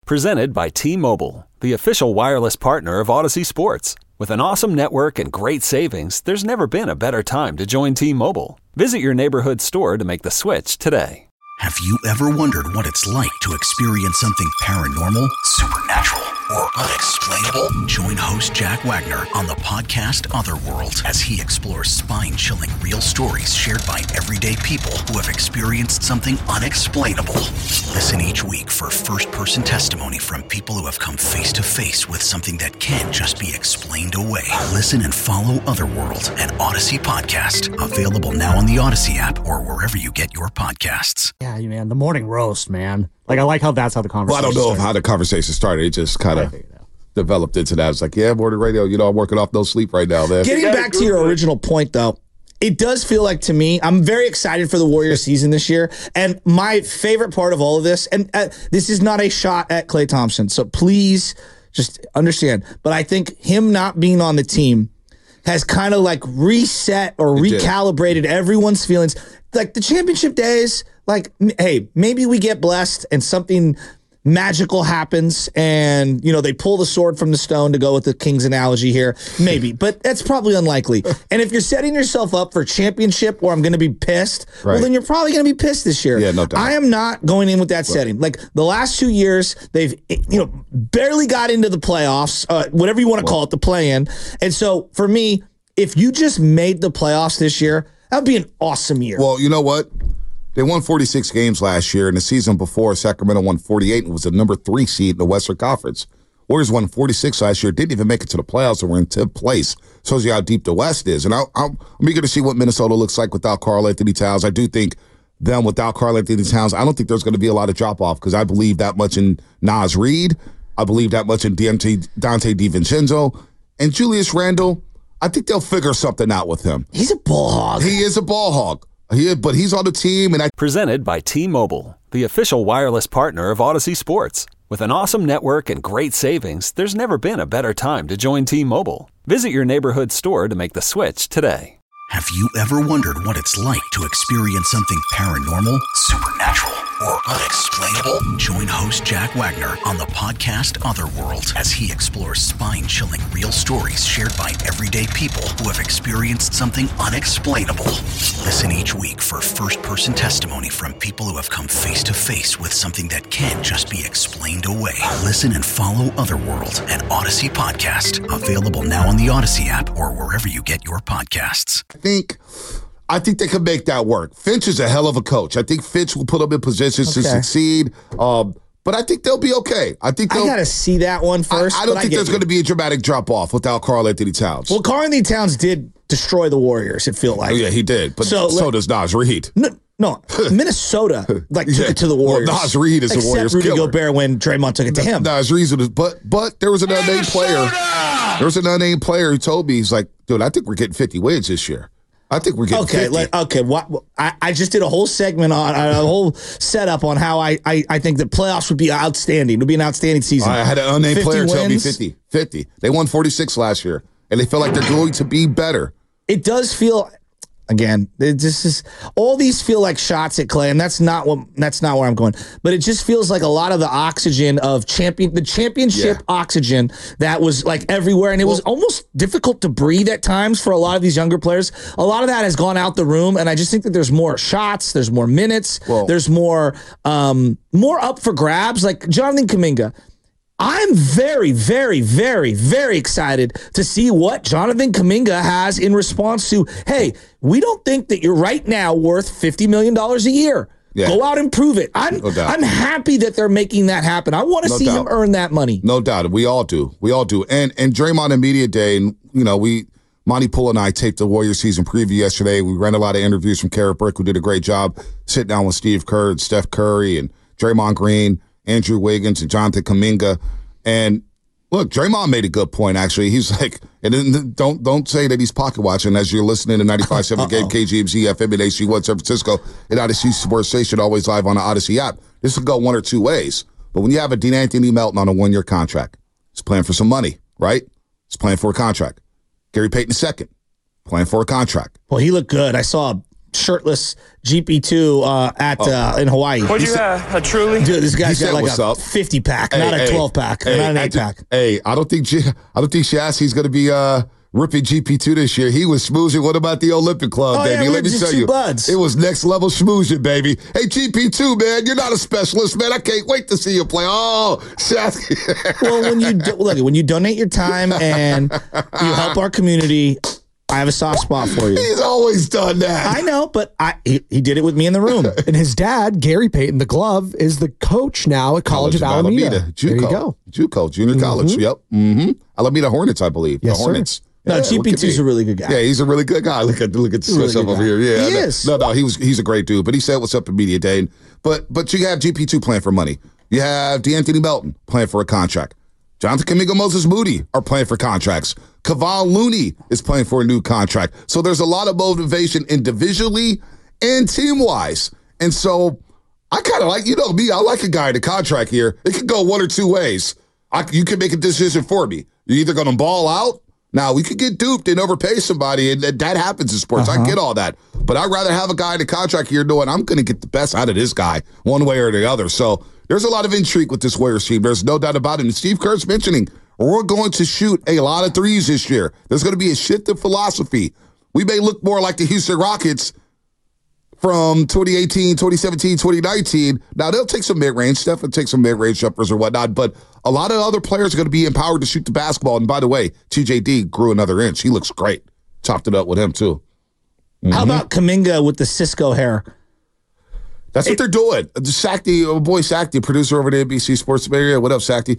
Presented by T-Mobile, the official wireless partner of Odyssey Sports. With an awesome network and great savings, there's never been a better time to join T-Mobile. Visit your neighborhood store to make the switch today. Have you ever wondered what it's like to experience something paranormal, supernatural, or unexplainable? Join host Jack Wagner on the podcast Otherworld as he explores spine-chilling real stories shared by everyday people who have experienced something unexplainable. Listen each week for first-person testimony from people who have come face-to-face with something that can't just be explained away. Listen and follow Otherworld, an Odyssey podcast. Available now on the Odyssey app or wherever you get your podcasts. Yeah, man, the morning roast, man. Like, I like how that's how the conversation Well, I don't know started. how the conversation started. It just kind of developed into that. It's like, yeah, morning radio, I'm working off no sleep right now, man. Getting back to your original point, though, it does feel like, to me, I'm very excited for the Warriors season this year. And my favorite part of all of this, and this is not a shot at Klay Thompson, so please just understand, but I think him not being on the team has kind of like reset or recalibrated everyone's feelings. Like the championship days, like, hey, maybe we get blessed and something magical happens and, they pull the sword from the stone, to go with the Kings analogy here. Maybe, but that's probably unlikely. And if you're setting yourself up for championship where I'm going to be pissed, well, then you're probably going to be pissed this year. Yeah, no doubt. I am not going in with that setting. Like the last 2 years, they've, barely got into the playoffs, whatever you want to call it, the play-in. And so for me, if you just made the playoffs this year, that would be an awesome year. Well, you know what? They won 46 games last year, and the season before, Sacramento won 48 and was the number 3 seed in the Western Conference. Warriors won 46 last year, didn't even make it to the playoffs, and were in 10th place. Shows you how deep the West is. And I'm eager to see what Minnesota looks like without Karl-Anthony Towns. I do think them without Karl-Anthony Towns, I don't think there's going to be a lot of drop-off because I believe that much in Naz Reid. I believe that much in Dante DiVincenzo. And Julius Randle, I think they'll figure something out with him. He's a ball hog. He is a ball hog. But he's on the team. Presented by T-Mobile, the official wireless partner of Odyssey Sports. With an awesome network and great savings, there's never been a better time to join T-Mobile. Visit your neighborhood store to make the switch today. Have you ever wondered what it's like to experience something paranormal, supernatural, or unexplainable? Join host Jack Wagner on the podcast Otherworld as he explores spine-chilling real stories shared by everyday people who have experienced something unexplainable. Listen each week for first-person testimony from people who have come face-to-face with something that can't just be explained away. Listen and follow Otherworld, an Odyssey podcast. Available now on the Odyssey app or wherever you get your podcasts. I think they can make that work. Finch is a hell of a coach. I think Finch will put them in positions to succeed. But I think they'll be okay. I got to see that one first. I don't think there's going to be a dramatic drop-off without Karl-Anthony Towns. Well, Karl-Anthony Towns did destroy the Warriors, it felt like. Oh, yeah, he did. But so does Naz Reid. No, Minnesota took it to the Warriors. Well, Naz Reid is the Warriors Rudy killer. Gobert when Draymond took it to him. Naz Reid was, but there was an unnamed player. There was an unnamed player who told me, he's like, dude, I think we're getting 50 wins this year. I think we're getting 50. I just did a whole segment on a whole setup on how I think the playoffs would be outstanding. It would be an outstanding season. I had an unnamed player tell me 50. They won 46 last year, and they feel like they're going to be better. It does feel, again, all these feel like shots at Klay, and that's not where I'm going. But it just feels like a lot of the oxygen of the championship oxygen that was like everywhere, and it was almost difficult to breathe at times for a lot of these younger players. A lot of that has gone out the room, and I just think that there's more shots, there's more minutes, there's more up for grabs. Like Jonathan Kuminga. I'm very, very, very, very excited to see what Jonathan Kuminga has in response to, hey, we don't think that you're right now worth $50 million a year. Yeah. Go out and prove it. I'm happy that they're making that happen. I want to see him earn that money. No doubt. We all do. And Draymond in Media Day, and Monty Poole and I taped the Warriors season preview yesterday. We ran a lot of interviews from Garrett Brick, who did a great job sitting down with Steve Kerr and Steph Curry and Draymond Green, Andrew Wiggins, and Jonathan Kuminga. And look, Draymond made a good point, actually. He's like, and then don't say that he's pocket watching as you're listening to 95.7 Game KGMZ FM and HG1 San Francisco and Odyssey Sports Station, always live on the Odyssey app. This will go one or two ways. But when you have a Dean Anthony Melton on a 1-year contract, he's playing for some money, right? He's playing for a contract. Gary Payton II, playing for a contract. Well, he looked good. I saw shirtless GP2 in Hawaii. What'd you have? A Truly? Dude, this guy's He got said, like "What's a up?" 50-pack, not a 12-pack, not an 8-pack. Hey, I don't think Shassky's going to be ripping GP2 this year. He was schmoozing. What about the Olympic Club, baby? Yeah, Let me just tell two you, buds. it was next level schmoozing, baby. Hey, GP2, man, you're not a specialist, man. I can't wait to see you play. Oh, Shassky. Well, when you donate your time and you help our community, I have a soft spot for you. He's always done that. I know, but he did it with me in the room. And his dad, Gary Payton, the glove, is the coach now at College of Alameda. JUCO. There you go. JUCO, junior college. Yep. Mm-hmm. Alameda Hornets, I believe. Yes, the Hornets. No, Yeah, what could GP2's be? a really good guy. Yeah, he's a really good guy. Look at the really Swiss good over guy. here. Yeah, He no, is. No, he's a great dude. But he said what's up to media day. But you have GP2 playing for money. You have DeAnthony Melton playing for a contract. Jonathan Kamingo Moses Moody are playing for contracts. Kevon Looney is playing for a new contract. So there's a lot of motivation individually and team-wise. And so I kind of like, me, I like a guy in a contract here. It could go one or two ways. You can make a decision for me. You're either going to ball out. Now, we could get duped and overpay somebody, and that happens in sports. I get all that. But I'd rather have a guy in a contract here knowing I'm going to get the best out of this guy one way or the other. So there's a lot of intrigue with this Warriors team. There's no doubt about it. And Steve Kerr's mentioning we're going to shoot a lot of threes this year. There's going to be a shift in philosophy. We may look more like the Houston Rockets from 2018, 2017, 2019. Now, they'll take some mid-range. Steph will take some mid-range jumpers or whatnot, but a lot of other players are going to be empowered to shoot the basketball. And by the way, TJD grew another inch. He looks great. Chopped it up with him, too. Mm-hmm. How about Kaminga with the Cisco hair? That's what they're doing. Sakti, boy Sakti, producer over at NBC Sports Area. What up, Sakti?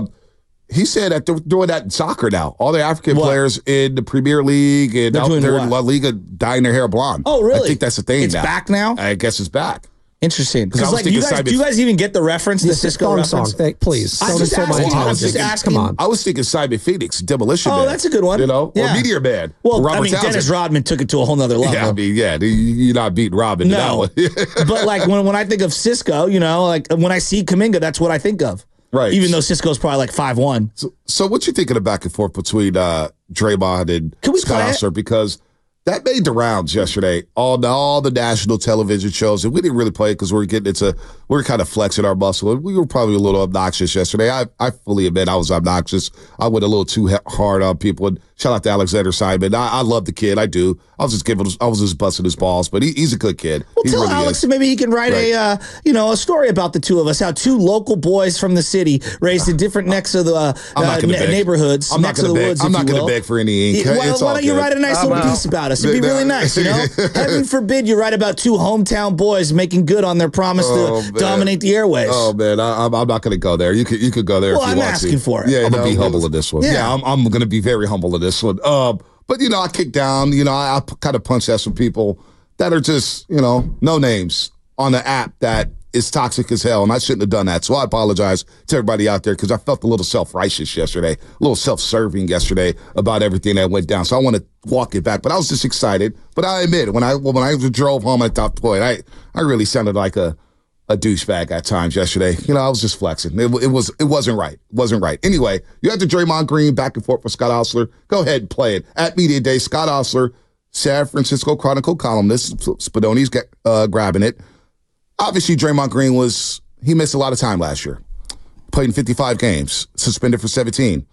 He said that they're doing that in soccer now. All the African players in the Premier League and They're out doing there what? in La Liga dyeing their hair blonde. Oh, really? I think that's the thing It's now. back now? I guess it's back. Interesting. Because I Because was like, thinking do you guys even get the reference, the Yes, Cisco thong reference? song. Please. I'm Don't just insult my asking. intelligence. Just asking. Come on. I was thinking Simon Phoenix, Demolition Oh, Man. that's a good one. Or Meteor Man. Well, Robert Dennis Townsend. Rodman took it to a whole nother level. Yeah, I mean, you're not beating Robin to that No. one. But like when I think of Cisco, like when I see Kaminga, that's what I think of. Right. Even though Cisco's probably like 5'1". So what you think of the back and forth between Draymond and Can we Scott play it? Osler? Because that made the rounds yesterday. All the national television shows, and we didn't really play it because we were kind of flexing our muscle. We were probably a little obnoxious yesterday. I fully admit I was obnoxious. I went a little too hard on people. And shout out to Alexander Simon. I love the kid. I do. I was just busting his balls, but he's a good kid. Well, He tell really Alex is. that maybe he can write a story about the two of us. How two local boys from the city raised in different necks of the I'm not gonna beg. neighborhoods, I'm not necks of going the to beg. woods. I'm if not you going to will. beg for any ink. Why It's all don't you good. write a nice little piece about us? It'd be really nice, Heaven forbid you write about two hometown boys making good on their promise to dominate the airwaves. Oh man, I'm not going to go there. You could go there. Well, if you I'm want asking to. for it. Yeah, I'm gonna be humble in this one. Yeah. Yeah, I'm going to be very humble in this one. But I kicked down. I kind of punched at some people that are just no names on the app that is toxic as hell, and I shouldn't have done that. So I apologize to everybody out there because I felt a little self-righteous yesterday, a little self-serving yesterday about everything that went down. So I want to walk it back, but I was just excited. But I admit, when I drove home, I thought, boy, I really sounded like a douchebag at times yesterday. I was just flexing. It wasn't right. It wasn't right. Anyway, you had the Draymond Green back and forth with Scott Osler. Go ahead and play it. At Media Day, Scott Osler, San Francisco Chronicle columnist, Spadoni's grabbing it. Obviously, Draymond Green he missed a lot of time last year. Played in 55 games, suspended for 17.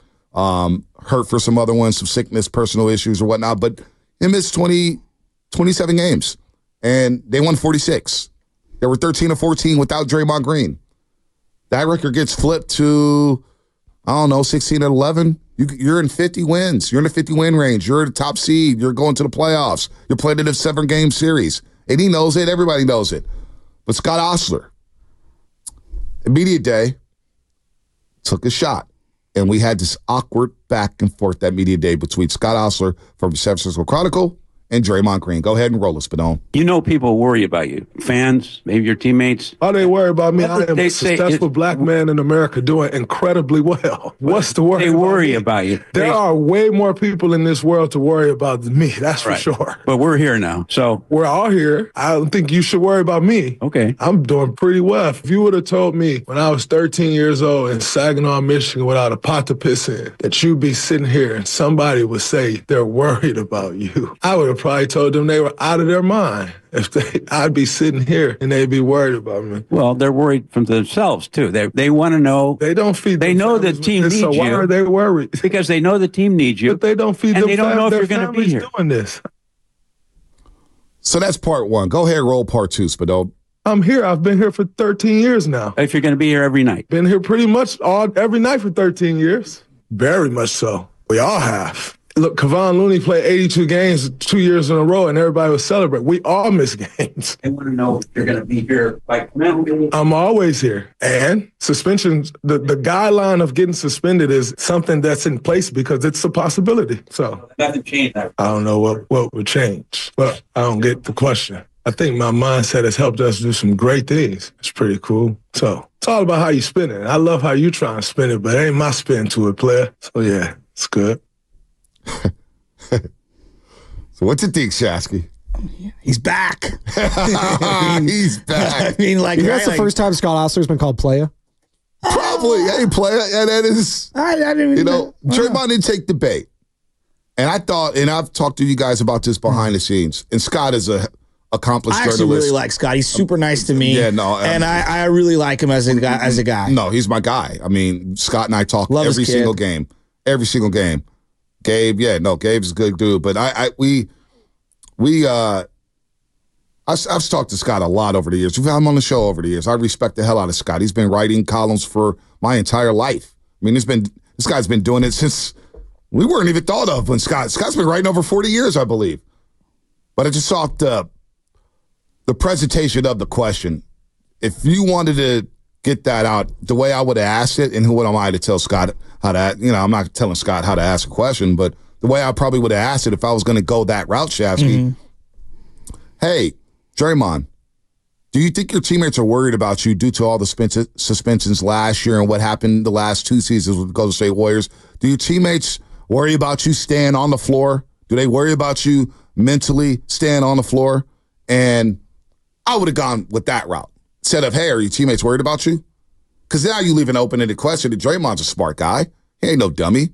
Hurt for some other ones, some sickness, personal issues or whatnot, but he missed 27 games. And they won 46. They were 13 or 14 without Draymond Green. That record gets flipped to, 16 and 11. You're in 50 wins. You're in the 50-win range. You're the top seed. You're going to the playoffs. You're playing in a 7-game series. And he knows it. Everybody knows it. But Scott Osler, Media Day, took a shot. And we had this awkward back and forth that Media Day between Scott Osler from the San Francisco Chronicle and Draymond Green. Go ahead and roll us, Spadone. People worry about you. Fans, maybe your teammates. Oh, they worry about me. I am They a say successful black man in America doing incredibly well. What's the worry? They worry me? about you. There are way more people in this world to worry about than me. That's for sure. But we're here now. So we're all here. I don't think you should worry about me. Okay. I'm doing pretty well. If you would have told me when I was 13 years old in Saginaw, Michigan, without a pot to piss in, that you'd be sitting here and somebody would say they're worried about you, I would have have probably told them they were out of their mind. I'd be sitting here and they'd be worried about me. Well, they're worried from themselves too. They want to know. They don't feed. They know the team needs so you. Why are they worried? Because they know the team needs you. But they don't feed. And them they don't know if their you're going to be here. Doing this. So that's part one. Go ahead, roll part two, Spadol. I'm here. I've been here for 13 years now. If you're going to be here every night. Been here pretty much every night for 13 years. Very much so. We all have. Look, Kevon Looney played 82 games 2 years in a row, and everybody was celebrating. We all miss games. They want to know if you're going to be here. I'm always here. And suspensions, the guideline of getting suspended is something that's in place because it's a possibility. So Nothing changed that. I don't know what would change, but I don't get the question. I think my mindset has helped us do some great things. It's pretty cool. So it's all about how you spin it. I love how you try and spin it, but it ain't my spin to it, player. So yeah, it's good. So what you think, Shasky? He's back. He's back. I mean, like, That's the first time Scott Ostler's been called playa. Probably. Hey, player. And that is, I didn't even know. Draymond didn't take the bait. And I thought, and I've talked to you guys about this behind the scenes, and Scott is a accomplished I actually journalist. really like Scott. He's super nice to me. Yeah, no. And I really like him as a guy. No, he's my guy. I mean, Scott and I talk Love every his kid. single game. Every single game. Gabe, Gabe's a good dude. But I've talked to Scott a lot over the years. We've had him on the show over the years. I respect the hell out of Scott. He's been writing columns for my entire life. I mean, this guy's been doing it since we weren't even thought of when Scott's been writing over 40 years, I believe. But I just thought the presentation of the question, if you wanted to get that out, the way I would have asked it, and who am I to tell Scott how to, I'm not telling Scott how to ask a question, but the way I probably would have asked it if I was going to go that route, Shasky. Hey, Draymond, do you think your teammates are worried about you due to all the suspensions last year and what happened the last two seasons with the Golden State Warriors? Do your teammates worry about you staying on the floor? Do they worry about you mentally staying on the floor? And I would have gone with that route. Instead of, hey, are your teammates worried about you? Because now you leave an open-ended question. Draymond's a smart guy. He ain't no dummy.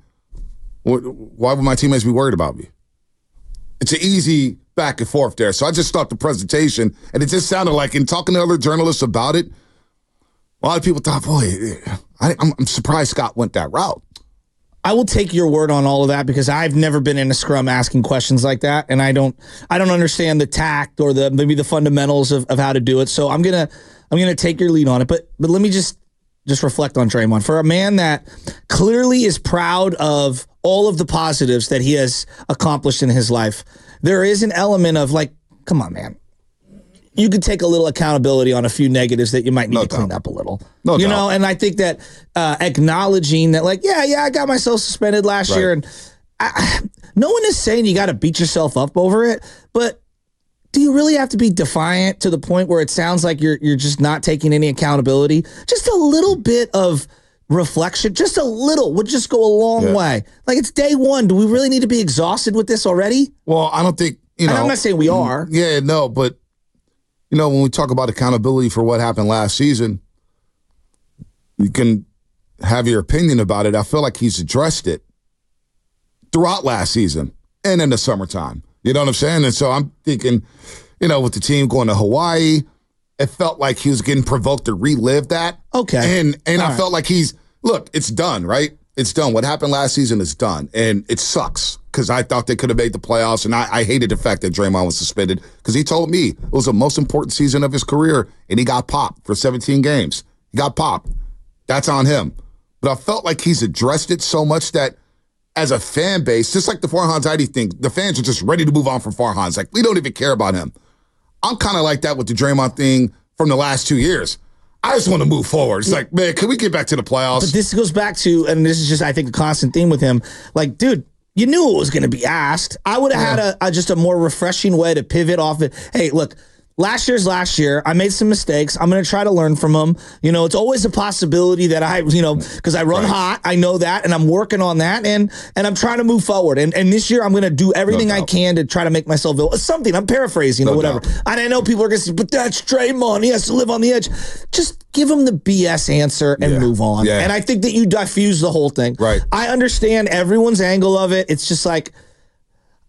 Why would my teammates be worried about me? It's an easy back and forth there. So I just thought the presentation, and it just sounded like, in talking to other journalists about it, a lot of people thought, boy, I'm surprised Scott went that route. I will take your word on all of that because I've never been in a scrum asking questions like that, and I don't understand the tact or maybe the fundamentals of how to do it. So I'm gonna take your lead on it. But let me just reflect on Draymond. For a man that clearly is proud of all of the positives that he has accomplished in his life, there is an element of like, come on, man. You could take a little accountability on a few negatives that you might need to clean up a little. No doubt. And I think that acknowledging that, like, I got myself suspended last year, and no one is saying you got to beat yourself up over it, but do you really have to be defiant to the point where it sounds like you're just not taking any accountability? Just a little bit of reflection, just a little, would just go a long way. Like, it's day one. Do we really need to be exhausted with this already? Well, I don't think, And I'm not saying we are. Yeah, no, but when we talk about accountability for what happened last season, you can have your opinion about it. I feel like he's addressed it throughout last season and in the summertime. You know what I'm saying? And so I'm thinking, with the team going to Hawaii, it felt like he was getting provoked to relive that. Okay. And I felt like it's done, right? It's done. What happened last season is done. And it sucks because I thought they could have made the playoffs. And I hated the fact that Draymond was suspended because he told me it was the most important season of his career. And he got popped for 17 games. He got popped. That's on him. But I felt like he's addressed it so much that as a fan base, just like the Farhan Zaidi thing, the fans are just ready to move on from Farhan. It's like, we don't even care about him. I'm kind of like that with the Draymond thing from the last 2 years. I just want to move forward. It's like, man, can we get back to the playoffs? But this goes back to, and this is just, I think, a constant theme with him. Like, dude, you knew it was going to be asked. I would have had just a more refreshing way to pivot off it. Hey, look, last year's last year. I made some mistakes. I'm going to try to learn from them. It's always a possibility that because I run hot. I know that, and I'm working on that, and I'm trying to move forward. And this year, I'm going to do everything I can to try to make myself something. I'm paraphrasing or whatever. And I know people are going to say, but that's Draymond. He has to live on the edge. Just give him the BS answer and move on. Yeah. And I think that you diffuse the whole thing. Right. I understand everyone's angle of it. It's just like,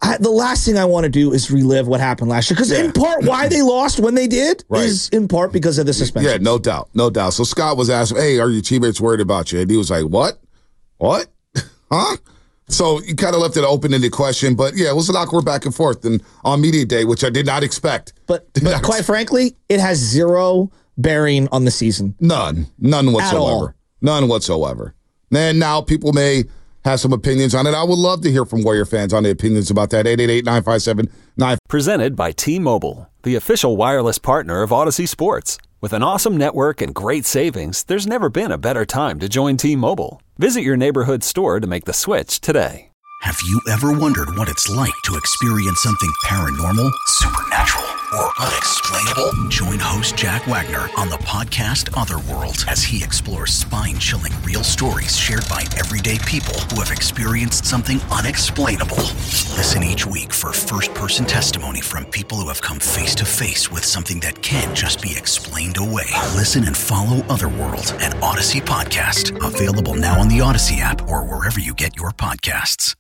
the last thing I want to do is relive what happened last year. Because in part, why they lost when they did is in part because of the suspension. Yeah, no doubt. No doubt. So Scott was asked, hey, are your teammates worried about you? And he was like, what? What? Huh? So you kind of left it open-ended question. But, yeah, it was an awkward back and forth on media day, which I did not expect. But quite frankly, it has zero bearing on the season. None whatsoever. None whatsoever. And now people may have some opinions on it. I would love to hear from Warrior fans on the opinions about that. 888-957-9. Presented by T-Mobile, the official wireless partner of Odyssey Sports. With an awesome network and great savings, there's never been a better time to join T-Mobile. Visit your neighborhood store to make the switch today. Have you ever wondered what it's like to experience something paranormal, supernatural, or unexplainable? Join host Jack Wagner on the podcast Otherworld as he explores spine-chilling real stories shared by everyday people who have experienced something unexplainable. Listen each week for first-person testimony from people who have come face-to-face with something that can't just be explained away. Listen and follow Otherworld, an Odyssey podcast. Available now on the Odyssey app or wherever you get your podcasts.